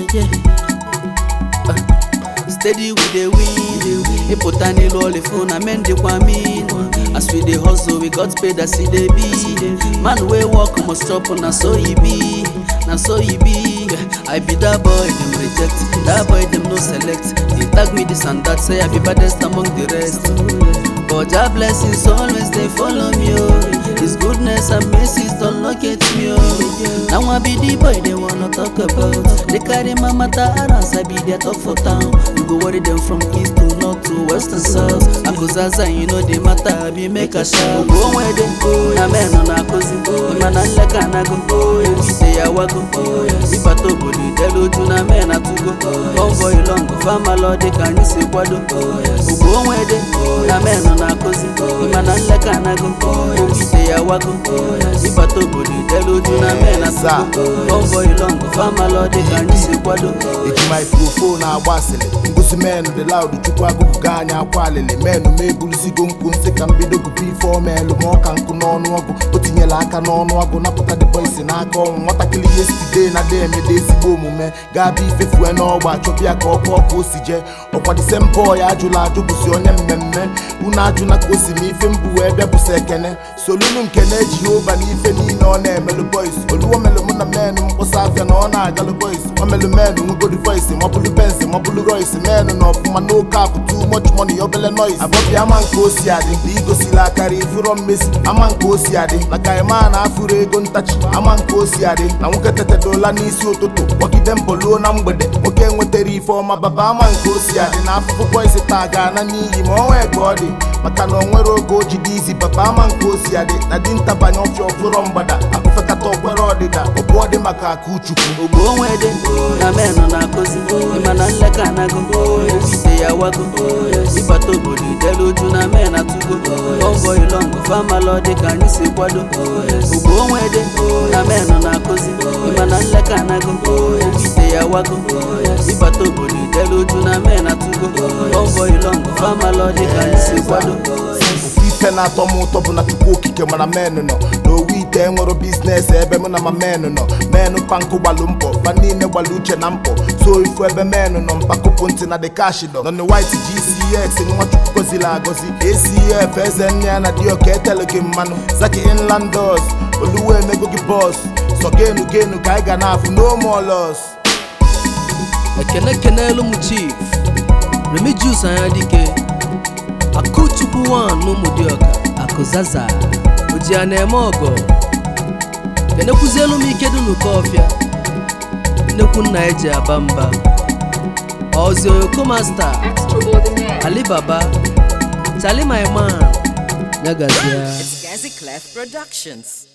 Steady with the win. Ipotani lolly phone, I meant the mean. As we the hustle, we got paid as it be. Man, we walk must stop on, so he be. Now so he be. I be that boy, them reject. That boy, them no select. They tag me this and that, say I be baddest among the rest. But your blessings always they follow me, oh. His goodness and mercies don't locate me, oh. Now I be the boy they wanna talk about. They carry my matter around, I be their talk for town. You go worry them from east to north to west and south. I go zaza, you know the matter, I be make a shout. Go where they go, na men on a cousin. Man and like an ago, we say I walk go. If I talk about the devil, do na men a to go. Convoy long, farmer lord, they can you say what do. Go where they go, na men on a cousin. Man and like an ago, we say I walk go. If I talk about the devil, do na men a to go. Convoy long, farmer lord, they can you say what do. It's my microphone, I was it. Ngosi menu the loud chukwago kuganya kwalele menu mebulusi gonkunse kambido before melu moka nkunono wago otinyela aka n'ọnụ wago napụta the boys n'aka ọnwụ nwatakịrị yesterday na day me dey sigbo omume gabi ifefue n'ọgba chọpịa ka ọkụ osi je ọkwa the same boy ajụla ajụ bụsi onye mmemme unu ajụ na ka osi m ife mbu wee bịa bụsi ekene solunu nkene Jehova n'ife niile ọ na-emelu boys oluwo melu mụ na menu mkpọsa afịa na ọ na-agalụ boys o melu menu ngodi voice mọbụlụ Benz mọbụlụ Royce menu na ọfụma no cap too much money obele noise abọbi ama nke osi adị na igosila akara ifuro mmesi ama nke osi adị na kaima na afụrụ ego ntachi ama nke osi adị na nwoke tetedola n'isi ụtụtụ gbọgide mboluo na mgbede nwoke nwetara ife ọma baba ama nke osi adị na afụfụ boys taa ga-ana n'iyi ma o nwee ka ọ dị maka na o nwere oge o jide izi baba ama nke osi adị na dinta banye ọfịa ọfụrọ mgbada akụfekata ọkwere ọdịda ọbụ ọ dị maka aka uchukwu ogbo onwede na menụ na-akụzi ịmana nleka anago ise ya wago ịbata obodo idelu uju na men atụgo convoy long famalo dị ka anyị si kwado ogbo onwede na menụ na-akụzi ịmana nleka anago ise ya wago ịbata obodo idelu uju na men atụgo convoy long famalo dị ka anyị si kwado ife na-atọ m ụtọ bụ na Chukwu okike mana menụ nọ n'owu ite enwero biznes ebe mụ na ma menụ nọ menụ pankụ gbalụ mpọ fa niile gbalụ uche na mpọ so ifu ebe menụ nọ mpakụpụ ntị na the cash dọ nọ white GCX nwa Chukwu gozila agozi ACF eze nne ya na dioka etelu gị mmanụ Zaki Inlandos oluwe emego gị bọs so genu ka anyị ga na-afụ no more loss. ekene elu m chief Remigius anya dike Akuchukwu one n'Umudioka Akuzaza oji a na-eme ọgọ kenekwuzielu m ike dị n'ụkọ ọfịa nnekwu nna eji aba mba Ozi Oyoko Master Alibaba Charlie my man Nyagazia It's Gazi Clef Productions.